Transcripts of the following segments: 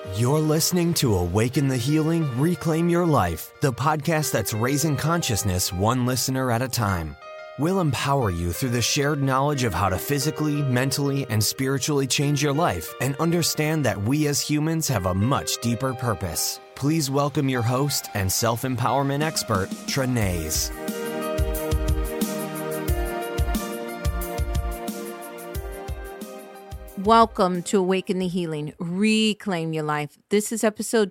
You're listening to Awaken the Healing, Reclaim Your Life, the podcast that's raising consciousness one listener at a time. We'll empower you through the shared knowledge of how to physically, mentally, and spiritually change your life and understand that we as humans have a much deeper purpose. Please welcome your host and self-empowerment expert, Trenaze. Welcome to Awaken the Healing, Reclaim Your Life. This is episode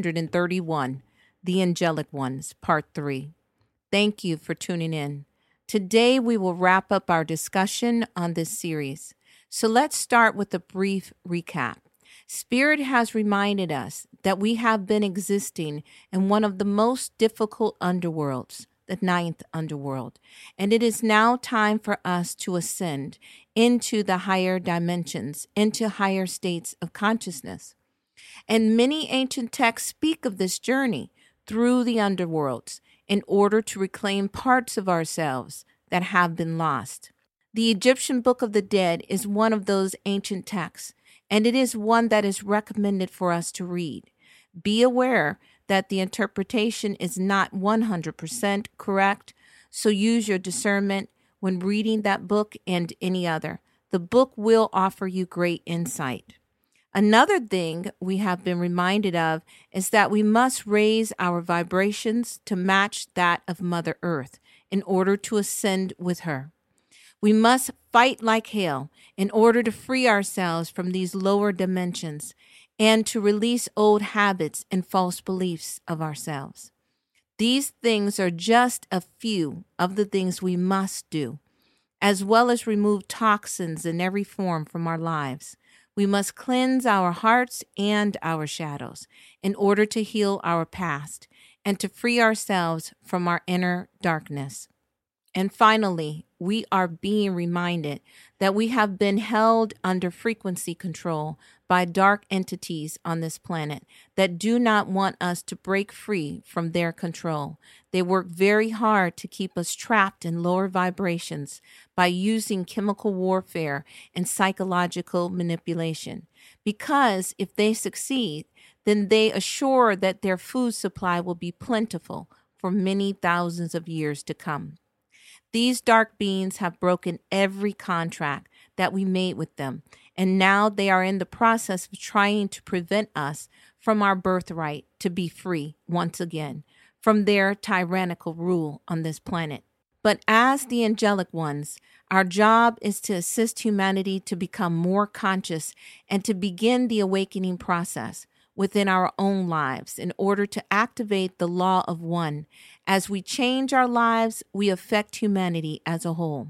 231, The Angelic Ones, Part 3. Thank you for tuning in. Today we will wrap up our discussion on this series. So let's start with a brief recap. Spirit has reminded us that we have been existing in one of the most difficult underworlds, the ninth underworld, and it is now time for us to ascend into the higher dimensions, into higher states of consciousness. And many ancient texts speak of this journey through the underworlds in order to reclaim parts of ourselves that have been lost. The Egyptian Book of the Dead is one of those ancient texts, and it is one that is recommended for us to read. Be aware that the interpretation is not 100% correct, so use your discernment when reading that book and any other. The book will offer you great insight. Another thing we have been reminded of is that we must raise our vibrations to match that of Mother Earth in order to ascend with her. We must fight like hell in order to free ourselves from these lower dimensions and to release old habits and false beliefs of ourselves. These things are just a few of the things we must do, as well as remove toxins in every form from our lives. We must cleanse our hearts and our shadows in order to heal our past and to free ourselves from our inner darkness. And finally, we are being reminded that we have been held under frequency control by dark entities on this planet that do not want us to break free from their control. They work very hard to keep us trapped in lower vibrations by using chemical warfare and psychological manipulation. Because if they succeed, then they assure that their food supply will be plentiful for many thousands of years to come. These dark beings have broken every contract that we made with them, and now they are in the process of trying to prevent us from our birthright to be free once again from their tyrannical rule on this planet. But as the angelic ones, our job is to assist humanity to become more conscious and to begin the awakening process within our own lives in order to activate the law of one. As we change our lives, we affect humanity as a whole.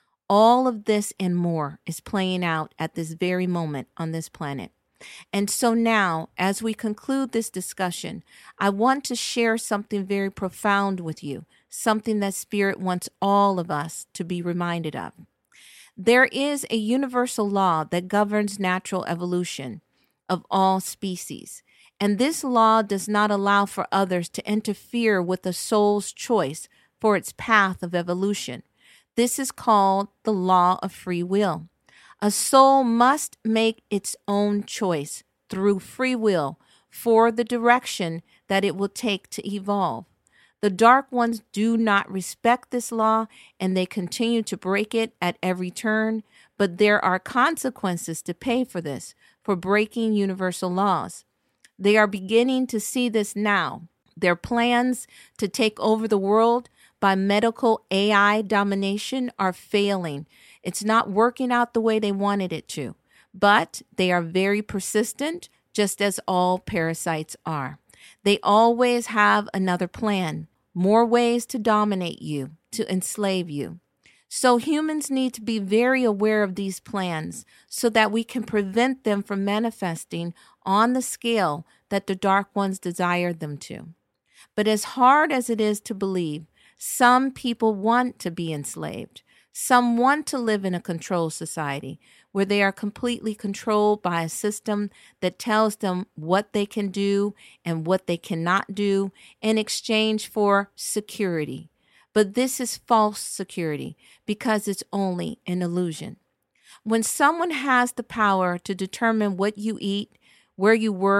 All of this and more is playing out at this very moment on this planet. And so now, as we conclude this discussion, I want to share something very profound with you, something that Spirit wants all of us to be reminded of. There is a universal law that governs natural evolution of all species, and this law does not allow for others to interfere with the soul's choice for its path of evolution. This is called the law of free will. A soul must make its own choice through free will for the direction that it will take to evolve. The dark ones do not respect this law, and they continue to break it at every turn, but there are consequences to pay for this, for breaking universal laws. They are beginning to see this now. Their plans to take over the world by medical AI domination are failing. It's not working out the way they wanted it to, but they are very persistent, just as all parasites are. They always have another plan, more ways to dominate you, to enslave you. So humans need to be very aware of these plans so that we can prevent them from manifesting on the scale that the dark ones desire them to. But as hard as it is to believe, some people want to be enslaved. Some want to live in a controlled society where they are completely controlled by a system that tells them what they can do and what they cannot do in exchange for security. But this is false security because it's only an illusion. When someone has the power to determine what you eat, where you work,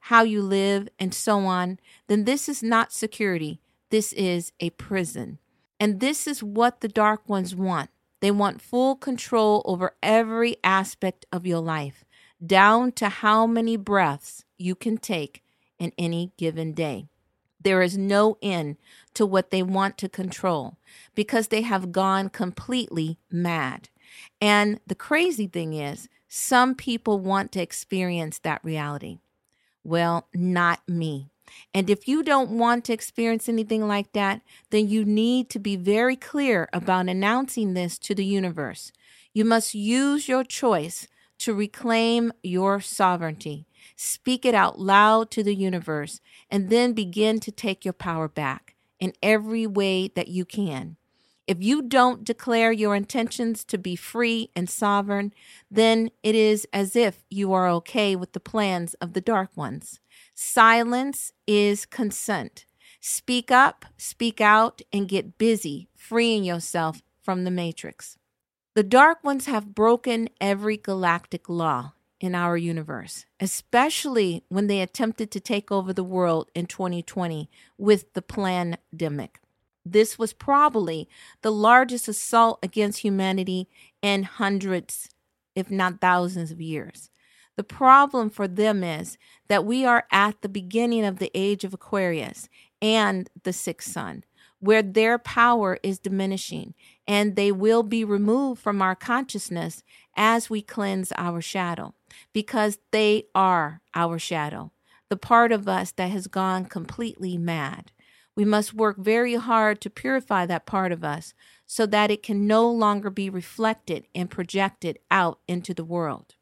how you live, and so on, then this is not security. This is a prison. And this is what the dark ones want. They want full control over every aspect of your life, down to how many breaths you can take in any given day. There is no end to what they want to control because they have gone completely mad. And the crazy thing is, some people want to experience that reality. Well, not me. And if you don't want to experience anything like that, then you need to be very clear about announcing this to the universe. You must use your choice to reclaim your sovereignty. Speak it out loud to the universe, and then begin to take your power back in every way that you can. If you don't declare your intentions to be free and sovereign, then it is as if you are okay with the plans of the dark ones. Silence is consent. Speak up, speak out, and get busy freeing yourself from the matrix. The dark ones have broken every galactic law in our universe, especially when they attempted to take over the world in 2020 with the pandemic. This was probably the largest assault against humanity in hundreds, if not thousands of years. The problem for them is that we are at the beginning of the age of Aquarius and the sixth sun, where their power is diminishing, and they will be removed from our consciousness as we cleanse our shadow, because they are our shadow, the part of us that has gone completely mad. We must work very hard to purify that part of us so that it can no longer be reflected and projected out into the world.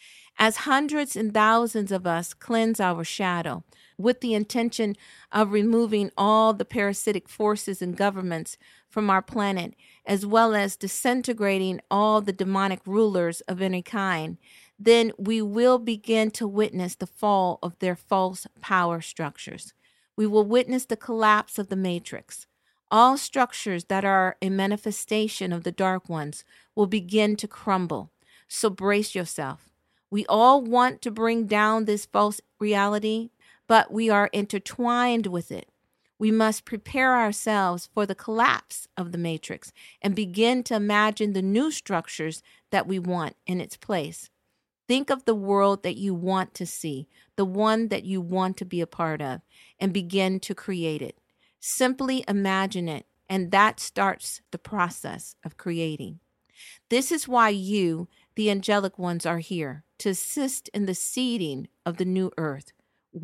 As hundreds and thousands of us cleanse our shadow with the intention of removing all the parasitic forces and governments from our planet, as well as disintegrating all the demonic rulers of any kind, then we will begin to witness the fall of their false power structures. We will witness the collapse of the matrix. All structures that are a manifestation of the dark ones will begin to crumble. So brace yourself. We all want to bring down this false reality, but we are intertwined with it. We must prepare ourselves for the collapse of the matrix and begin to imagine the new structures that we want in its place. Think of the world that you want to see, the one that you want to be a part of, and begin to create it. Simply imagine it, and that starts the process of creating. This is why you, the angelic ones, are here, to assist in the seeding of the new earth.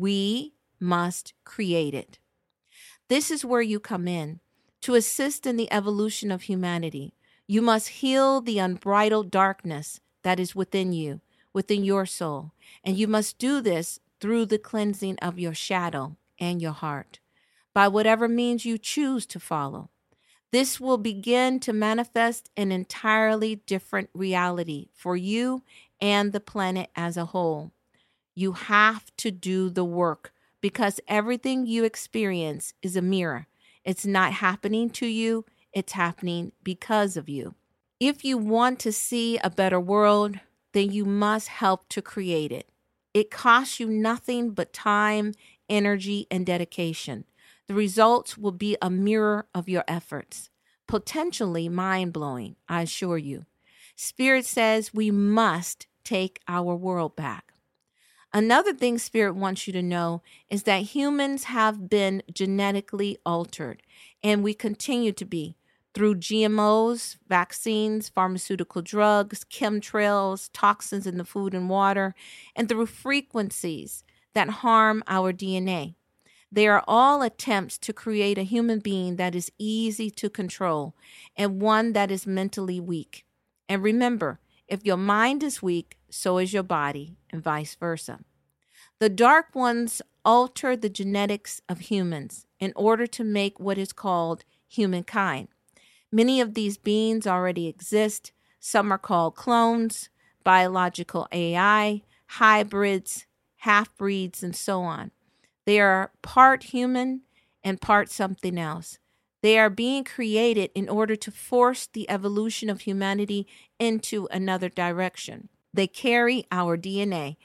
We must create it. This is where you come in, to assist in the evolution of humanity. You must heal the unbridled darkness that is within you, within your soul, and you must do this through the cleansing of your shadow and your heart, by whatever means you choose to follow. This will begin to manifest an entirely different reality for you and the planet as a whole. You have to do the work because everything you experience is a mirror. It's not happening to you, it's happening because of you. If you want to see a better world, then you must help to create it. It costs you nothing but time, energy, and dedication. The results will be a mirror of your efforts. Potentially mind-blowing, I assure you. Spirit says we must take our world back. Another thing Spirit wants you to know is that humans have been genetically altered, and we continue to be, through GMOs, vaccines, pharmaceutical drugs, chemtrails, toxins in the food and water, and through frequencies that harm our DNA. They are all attempts to create a human being that is easy to control and one that is mentally weak. And remember, if your mind is weak, so is your body, and vice versa. The dark ones alter the genetics of humans in order to make what is called humankind. Many of these beings already exist. Some are called clones, biological AI, hybrids, half-breeds, and so on. They are part human and part something else. They are being created in order to force the evolution of humanity into another direction. They carry our DNA,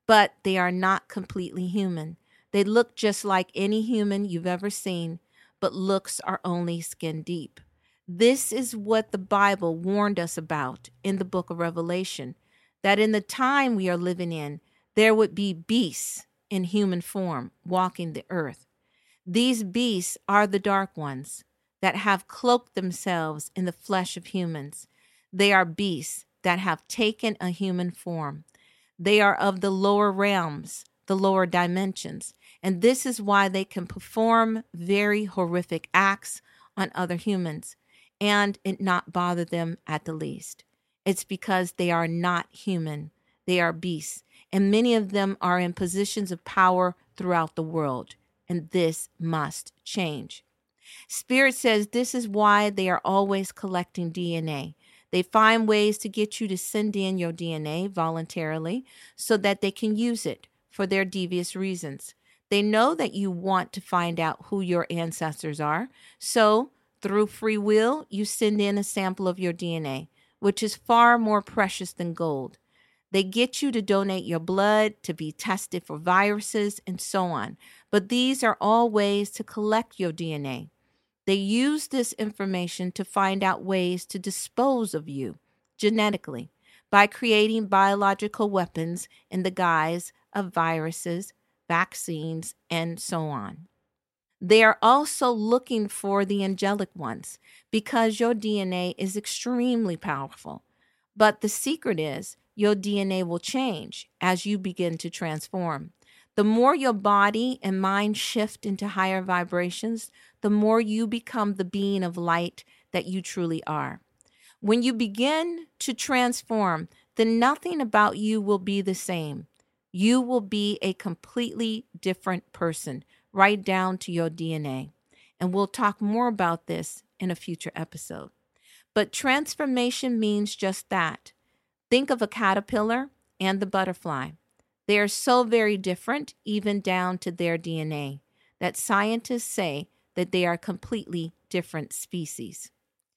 but they are not completely human. They look just like any human you've ever seen, but looks are only skin deep. This is what the Bible warned us about in the book of Revelation, that in the time we are living in, there would be beasts in human form walking the earth. These beasts are the dark ones that have cloaked themselves in the flesh of humans. They are beasts that have taken a human form. They are of the lower realms, the lower dimensions, and this is why they can perform very horrific acts on other humans and it not bother them at the least. It's because they are not human. They are beasts, and many of them are in positions of power throughout the world, and this must change. Spirit says this is why they are always collecting DNA. They find ways to get you to send in your DNA voluntarily so that they can use it for their devious reasons. They know that you want to find out who your ancestors are. So, through free will, you send in a sample of your DNA, which is far more precious than gold. They get you to donate your blood to be tested for viruses and so on. But these are all ways to collect your DNA. They use this information to find out ways to dispose of you genetically by creating biological weapons in the guise of viruses, vaccines, and so on. They are also looking for the angelic ones because your DNA is extremely powerful. But the secret is your DNA will change as you begin to transform. The more your body and mind shift into higher vibrations, the more you become the being of light that you truly are. When you begin to transform, then nothing about you will be the same. You will be a completely different person, right down to your DNA. And we'll talk more about this in a future episode. But transformation means just that. Think of a caterpillar and the butterfly. They are so very different, even down to their DNA, that scientists say that they are completely different species.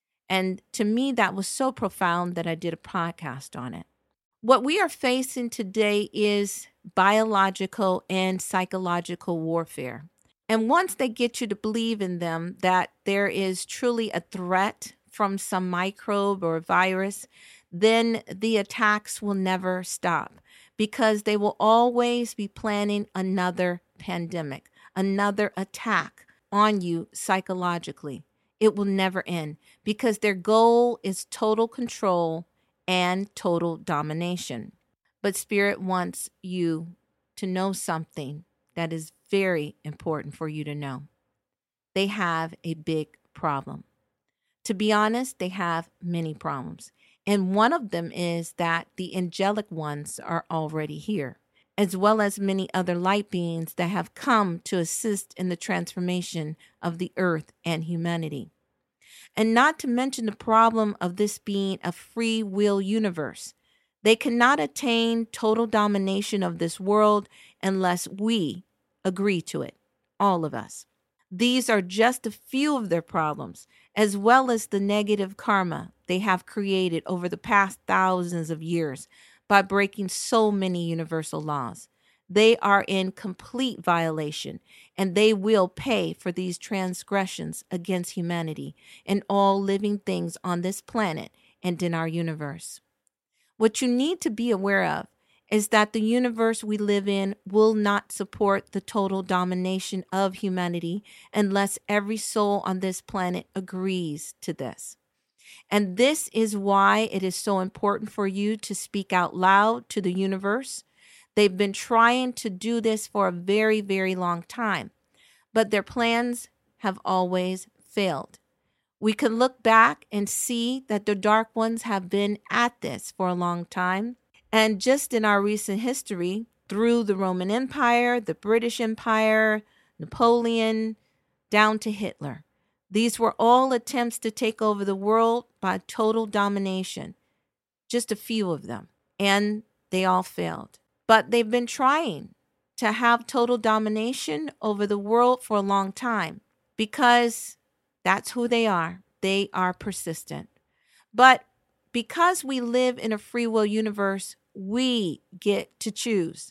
And to me, that was so profound that I did a podcast on it. What we are facing today is biological and psychological warfare. And once they get you to believe in them, that there is truly a threat from some microbe or virus, then the attacks will never stop because they will always be planning another pandemic, another attack on you psychologically. It will never end because their goal is total control and total domination. But Spirit wants you to know something that is very important for you to know. They have a big problem. To be honest, they have many problems. And one of them is that the angelic ones are already here, as well as many other light beings that have come to assist in the transformation of the earth and humanity. And not to mention the problem of this being a free will universe. They cannot attain total domination of this world unless we agree to it, all of us. These are just a few of their problems, as well as the negative karma they have created over the past thousands of years by breaking so many universal laws. They are in complete violation, and they will pay for these transgressions against humanity and all living things on this planet and in our universe. What you need to be aware of is that the universe we live in will not support the total domination of humanity unless every soul on this planet agrees to this. And this is why it is so important for you to speak out loud to the universe. They've been trying to do this for a very, very long time, but their plans have always failed. We can look back and see that the dark ones have been at this for a long time. And just in our recent history, through the Roman Empire, the British Empire, Napoleon, down to Hitler, these were all attempts to take over the world by total domination, just a few of them, and they all failed. But they've been trying to have total domination over the world for a long time because that's who they are. They are persistent. But because we live in a free will universe, we get to choose.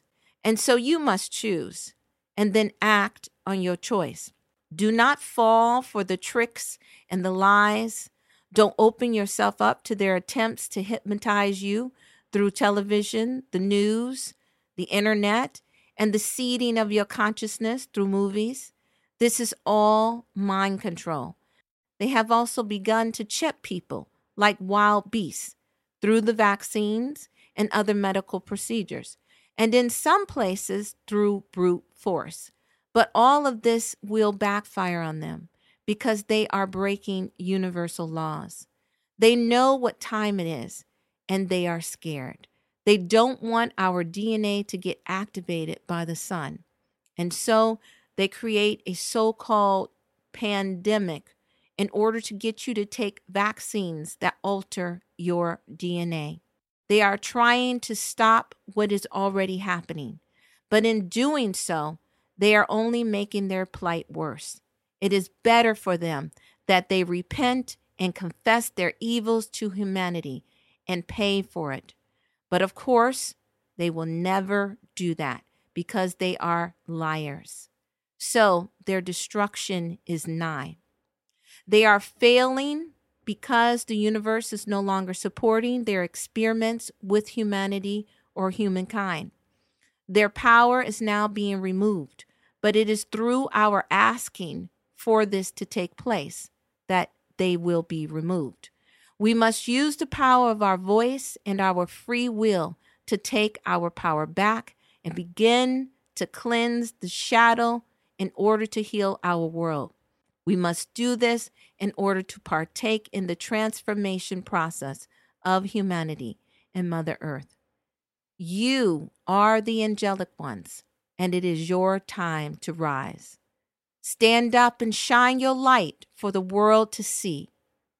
And so you must choose and then act on your choice. Do not fall for the tricks and the lies. Don't open yourself up to their attempts to hypnotize you through television, the news, the internet, and the seeding of your consciousness through movies. This is all mind control. They have also begun to chip people like wild beasts through the vaccines and other medical procedures, and in some places through brute force. But all of this will backfire on them because they are breaking universal laws. They know what time it is, and they are scared. They don't want our DNA to get activated by the sun. And so they create a so-called pandemic in order to get you to take vaccines that alter your DNA. They are trying to stop what is already happening. But in doing so, they are only making their plight worse. It is better for them that they repent and confess their evils to humanity and pay for it. But of course, they will never do that because they are liars. So their destruction is nigh. They are failing because the universe is no longer supporting their experiments with humanity or humankind. Their power is now being removed, but it is through our asking for this to take place that they will be removed. We must use the power of our voice and our free will to take our power back and begin to cleanse the shadow in order to heal our world. We must do this in order to partake in the transformation process of humanity and Mother Earth. You are the angelic ones, and it is your time to rise. Stand up and shine your light for the world to see.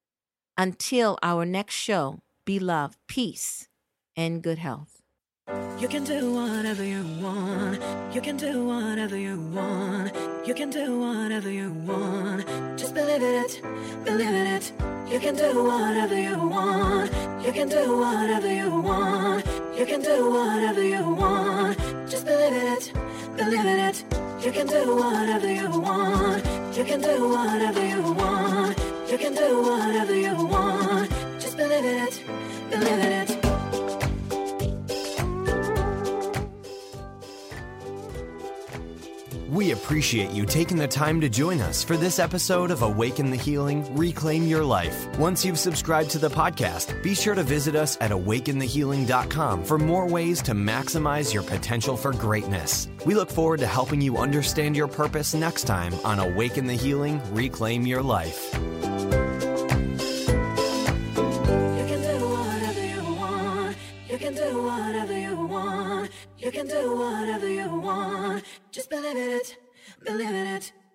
Until our next show, be love, peace, and good health. You can do whatever you want. You can do whatever you want. You can do whatever you want. Just believe it, believe it. You can do whatever you want. You can do whatever you want. You can do whatever you want. Just believe it, believe it. You can do whatever you want. You can do whatever you want. You can do whatever you want. Just believe it, believe it. We appreciate you taking the time to join us for this episode of Awaken the Healing, Reclaim Your Life. Once you've subscribed to the podcast, be sure to visit us at awakenthehealing.com for more ways to maximize your potential for greatness. We look forward to helping you understand your purpose next time on Awaken the Healing, Reclaim Your Life. You can do whatever you want. You can do whatever you want. You can do whatever you want. Just believe it, believe it.